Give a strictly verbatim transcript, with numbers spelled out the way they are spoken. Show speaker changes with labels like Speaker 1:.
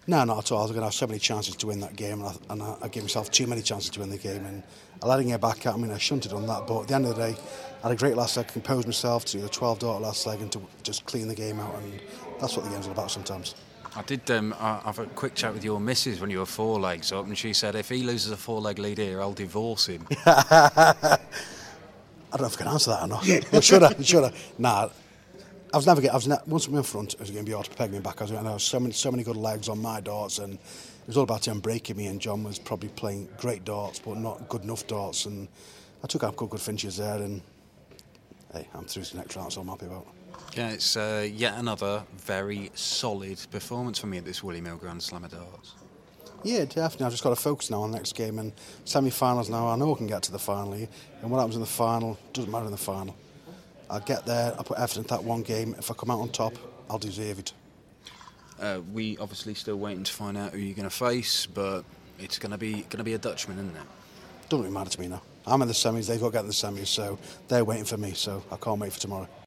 Speaker 1: No, not at all. I was going to have so many chances to win that game, and I, and I, I gave myself too many chances to win the game, and I let him get back at me, and I shouldn't have done that. But at the end of the day, I had a great last leg, composed myself to do the twelve daughter last leg and to just clean the game out, and that's what the game's all about sometimes.
Speaker 2: I did um, I, have a quick chat with your missus when you were four legs up, and she said if he loses a four leg lead here, I'll divorce him.
Speaker 1: I don't know if I can answer that or not. should I? Should I? Nah. I was never. I was ne- once I'm in front, I was going to be able to peg me back. I was going to have so many, so many good legs on my darts, and it was all about him breaking me. And John was probably playing great darts, but not good enough darts. And I took out good, good finishes there. And hey, I'm through to the next round, so I'm happy about.
Speaker 2: Yeah, it's uh, yet another very solid performance for me at this Willie Mill Grand Slam of darts.
Speaker 1: Yeah, definitely. I've just got to focus now on the next game and semi-finals now. I know I can get to the final, and what happens in the final doesn't matter in the final. I'll get there, I'll put effort into that one game. If I come out on top, I'll deserve it.
Speaker 2: Uh, we obviously still waiting to find out who you're going to face, but it's going to be going to be a Dutchman, isn't it?
Speaker 1: Doesn't really matter to me now. I'm in the semis, they've got to get in the semis, so they're waiting for me, so I can't wait for tomorrow.